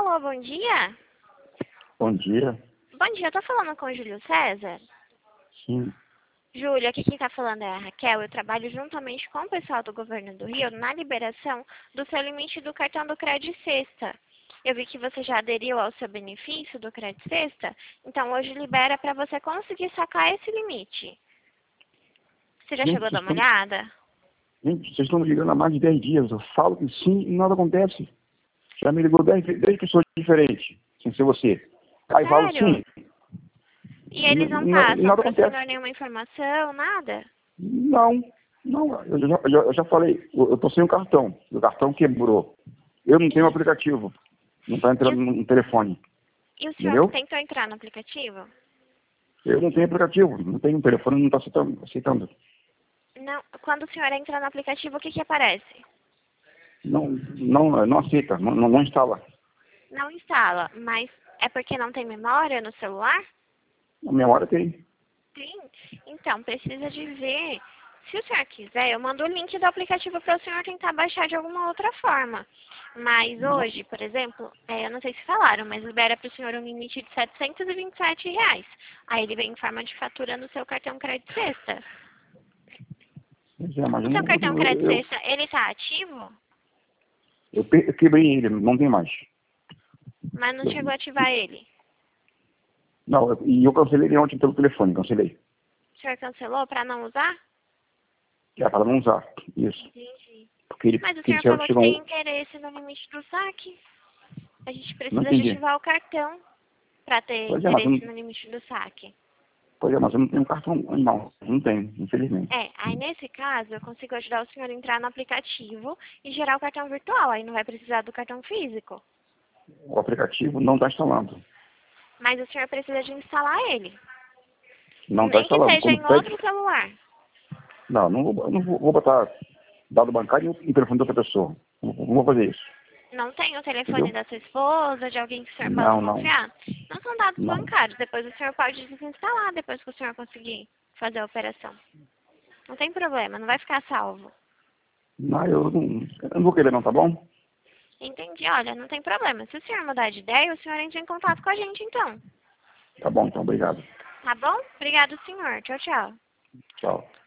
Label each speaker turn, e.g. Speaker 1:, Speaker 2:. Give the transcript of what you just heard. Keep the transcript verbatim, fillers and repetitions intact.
Speaker 1: Alô, bom dia?
Speaker 2: Bom dia.
Speaker 1: Bom dia, eu tô falando com o Júlio César?
Speaker 2: Sim.
Speaker 1: Júlio, aqui quem tá falando é a Raquel. Eu trabalho juntamente com o pessoal do Governo do Rio na liberação do seu limite do cartão do Crédito Sexta. Eu vi que você já aderiu ao seu benefício do Crédito Sexta, então hoje libera para você conseguir sacar esse limite. Você já
Speaker 2: Gente,
Speaker 1: chegou a dar
Speaker 2: vocês
Speaker 1: uma
Speaker 2: estão,
Speaker 1: olhada?
Speaker 2: gente, vocês estão me ligando há mais de dez dias. Eu falo que sim e nada acontece. Já me ligou dez pessoas diferentes, sem ser você. Aí falo
Speaker 1: Sério?
Speaker 2: sim.
Speaker 1: E eles não
Speaker 2: E, na- e
Speaker 1: passam
Speaker 2: nada
Speaker 1: para o senhor
Speaker 2: acontece.
Speaker 1: nenhuma informação, nada?
Speaker 2: Não, não. Eu já, eu já, eu já falei, eu estou sem o cartão. O cartão quebrou. Eu não tenho
Speaker 1: Isso.
Speaker 2: aplicativo. Não está
Speaker 1: E
Speaker 2: entrando
Speaker 1: o,
Speaker 2: no telefone.
Speaker 1: e o senhor
Speaker 2: Entendeu?
Speaker 1: tentou entrar no aplicativo?
Speaker 2: Eu não tenho aplicativo. Não tenho telefone, não está aceitando. aceitando.
Speaker 1: Não. Quando o senhor entra no aplicativo, o que que aparece?
Speaker 2: Não, não, não aceita. Não, não, não instala.
Speaker 1: Não instala, mas é porque não tem memória no celular?
Speaker 2: A memória tem.
Speaker 1: Tem. Então, precisa de ver. Se o senhor quiser, eu mando o link do aplicativo para o senhor tentar baixar de alguma outra forma. Mas hoje, por exemplo, é, eu não sei se falaram, mas libera para o senhor um limite de setecentos e vinte e sete reais. Aí ele vem em forma de fatura no seu cartão Crédito Sexta.
Speaker 2: Pois é, mas
Speaker 1: O
Speaker 2: eu,
Speaker 1: seu cartão
Speaker 2: não-
Speaker 1: Crédito
Speaker 2: eu, eu,
Speaker 1: Sexta, ele está ativo?
Speaker 2: eu, pe- eu quebrei ele, não tem mais.
Speaker 1: Mas não chegou a ativar ele.
Speaker 2: Não, eu- e eu cancelei ele ontem pelo telefone, cancelei.
Speaker 1: O senhor cancelou para não usar?
Speaker 2: Que é para não usar. Isso.
Speaker 1: Entendi.
Speaker 2: Porque ele,
Speaker 1: Mas o
Speaker 2: porque ele
Speaker 1: senhor
Speaker 2: chegou,
Speaker 1: falou que
Speaker 2: chegou
Speaker 1: tem
Speaker 2: um-
Speaker 1: interesse no limite do saque. A gente
Speaker 2: não
Speaker 1: precisa de
Speaker 2: entendi.
Speaker 1: ativar o cartão para ter
Speaker 2: Pois é, mas eu
Speaker 1: interesse
Speaker 2: não,
Speaker 1: no limite do saque.
Speaker 2: pois é, mas eu não tenho cartão, não. Não tenho, infelizmente.
Speaker 1: É, aí nesse caso eu consigo ajudar o senhor a entrar no aplicativo e gerar o cartão virtual. Aí não vai precisar do cartão físico.
Speaker 2: O aplicativo não está instalando.
Speaker 1: Mas o senhor precisa de instalar ele.
Speaker 2: Não está
Speaker 1: Nem que
Speaker 2: instalando.
Speaker 1: seja
Speaker 2: Quando
Speaker 1: em
Speaker 2: pede.
Speaker 1: outro celular.
Speaker 2: Não, não vou, não vou, vou botar dado bancário e telefone de outra pessoa. Não, não vou fazer isso.
Speaker 1: Não tem o telefone
Speaker 2: Entendeu?
Speaker 1: da sua esposa, de alguém que o senhor possa
Speaker 2: Não, não.
Speaker 1: confiar? Não são dados
Speaker 2: Não.
Speaker 1: bancários. Depois o senhor pode desinstalar depois que o senhor conseguir fazer a operação. Não tem problema, não vai ficar salvo.
Speaker 2: Não, eu não, eu não vou querer não, tá bom?
Speaker 1: Entendi. Olha, não tem problema. Se o senhor mudar de ideia, o senhor entra em contato com a gente, então.
Speaker 2: Tá bom, então, obrigado.
Speaker 1: Tá bom? Obrigado, senhor. Tchau, tchau.
Speaker 2: Tchau.